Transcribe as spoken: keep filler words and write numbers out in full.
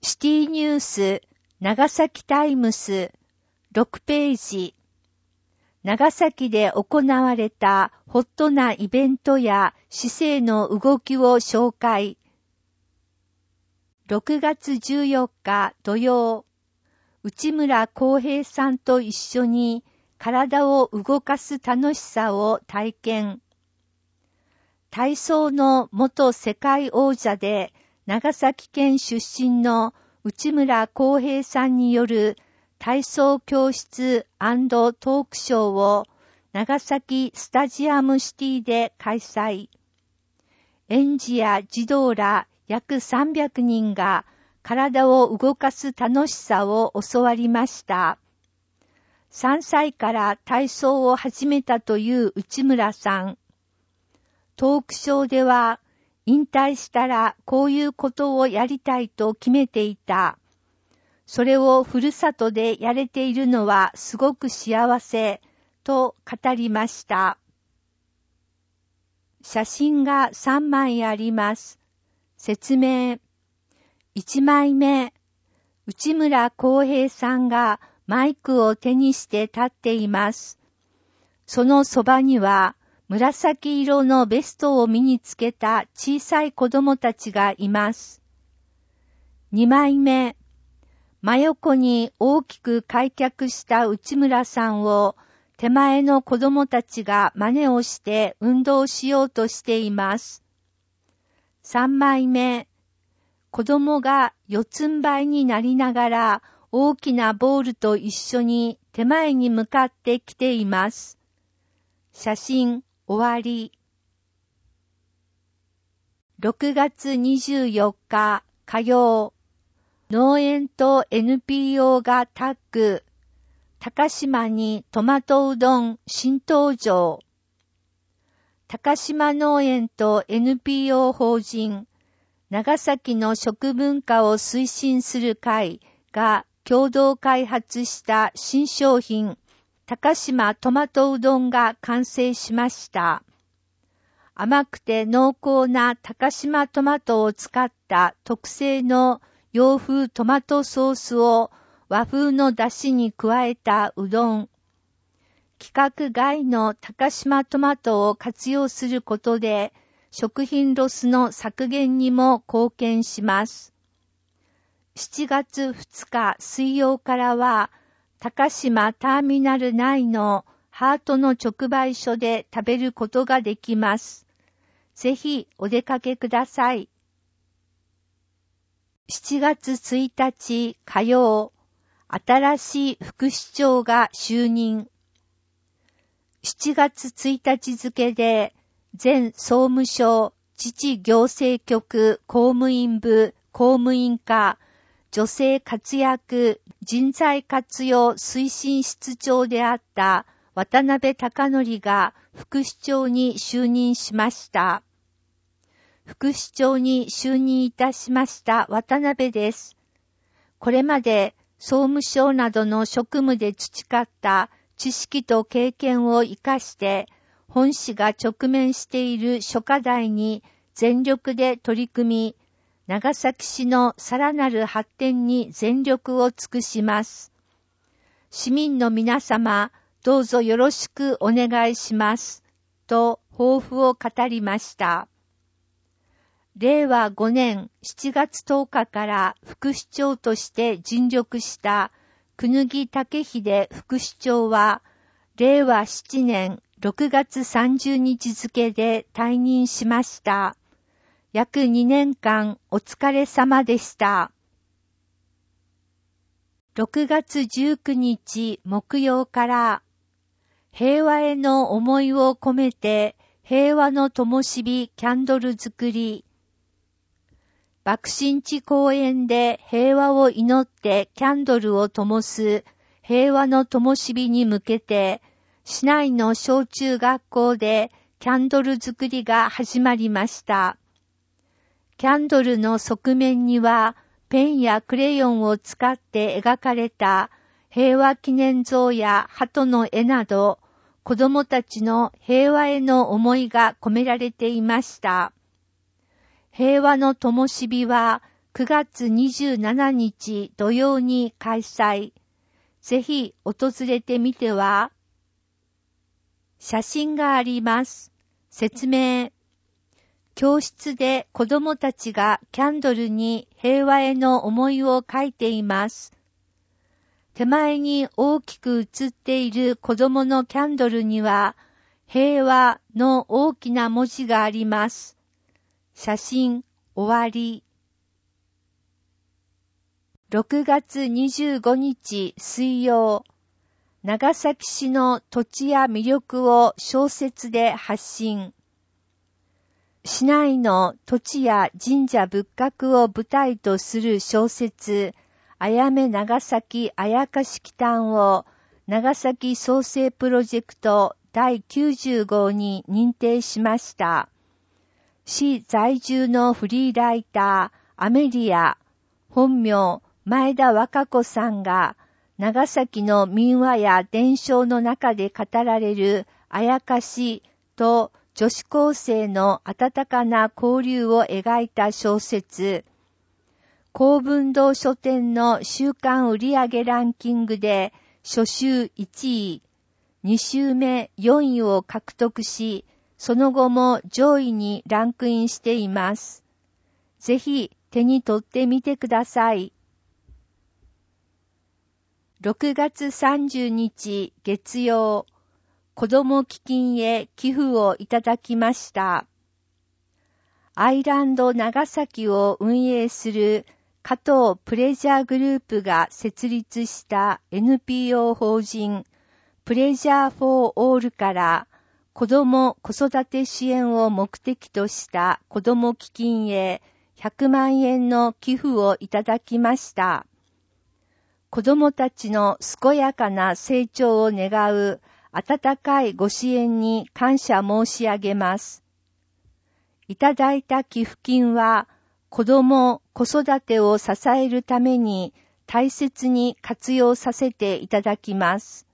シティニュース、長崎タイムス、ろくページ。長崎で行われたホットなイベントや市政の動きを紹介。ろくがつじゅうよっか土曜、内村航平さんと一緒に体を動かす楽しさを体験。体操の元世界王者で長崎県出身の内村航平さんによる体操教室&トークショーを長崎スタジアムシティで開催。園児や児童ら約さんびゃくにんが体を動かす楽しさを教わりました。さんさいから体操を始めたという内村さん。トークショーでは、引退したらこういうことをやりたいと決めていた。それをふるさとでやれているのはすごく幸せと語りました。写真がさんまいあります。説明。いちまいめ。内村航平さんがマイクを手にして立っています。そのそばには紫色のベストを身につけた小さい子供たちがいます。にまいめ。真横に大きく開脚した内村さんを手前の子供たちが真似をして運動しようとしています。さんまいめ。子供が四つん這いになりながら大きなボールと一緒に手前に向かってきています。写真終わり。ろくがつにじゅうよっか火曜。農園と エヌピーオー がタッグ。高島にトマトうどん新登場。高島農園と エヌピーオー 法人、長崎の食文化を推進する会が共同開発した新商品、高島トマトうどんが完成しました。甘くて濃厚な高島トマトを使った特製の洋風トマトソースを和風の出汁に加えたうどん。規格外の高島トマトを活用することで食品ロスの削減にも貢献します。しちがつふつか水曜からは高島ターミナル内のハートの直売所で食べることができます。ぜひお出かけください。しちがつついたち火曜、新しい副市長が就任。しちがつついたち付で、前総務省自治行政局公務員部公務員課女性活躍人材活用推進室長であった渡辺貴則が副市長に就任しました。副市長に就任いたしました渡辺です。これまで総務省などの職務で培った知識と経験を生かして本市が直面している諸課題に全力で取り組み、長崎市のさらなる発展に全力を尽くします。市民の皆様、どうぞよろしくお願いします。と抱負を語りました。れいわごねんしちがつとおかから副市長として尽力した椚武秀副市長は、れいわしちねんろくがつさんじゅうにち付で退任しました。約にねんかんお疲れ様でした。ろくがつじゅうくにち木曜から、平和への思いを込めて平和の灯火キャンドル作り。爆心地公園で平和を祈ってキャンドルを灯す平和の灯火に向けて、市内の小中学校でキャンドル作りが始まりました。キャンドルの側面にはペンやクレヨンを使って描かれた平和記念像や鳩の絵など、子供たちの平和への思いが込められていました。平和の灯火はくがつにじゅうしちにち土曜に開催。ぜひ訪れてみては。写真があります。説明。教室で子供たちがキャンドルに平和への思いを書いています。手前に大きく写っている子供のキャンドルには、平和の大きな文字があります。写真終わり。ろくがつにじゅうごにち水曜、長崎市の土地や魅力を小説で発信。市内の土地や神社仏閣を舞台とする小説、あやめ長崎あやかし祈祷を長崎創生プロジェクトだいきゅうじゅうごうに認定しました。市在住のフリーライター、アメリア、本名、前田和歌子さんが、長崎の民話や伝承の中で語られるあやかしと女子高生の温かな交流を描いた小説、公文堂書店の週間売上ランキングで初週いちい、に週目よんいを獲得し、その後も上位にランクインしています。ぜひ手に取ってみてください。ろくがつさんじゅうにち月曜、子ども基金へ寄付をいただきました。アイランド長崎を運営する加藤プレジャーグループが設立した エヌピーオー 法人プレジャーフォーオールから子ども子育て支援を目的とした子ども基金へひゃくまんえんの寄付をいただきました。子どもたちの健やかな成長を願う温かいご支援に感謝申し上げます。いただいた寄付金は子ども子育てを支えるために大切に活用させていただきます。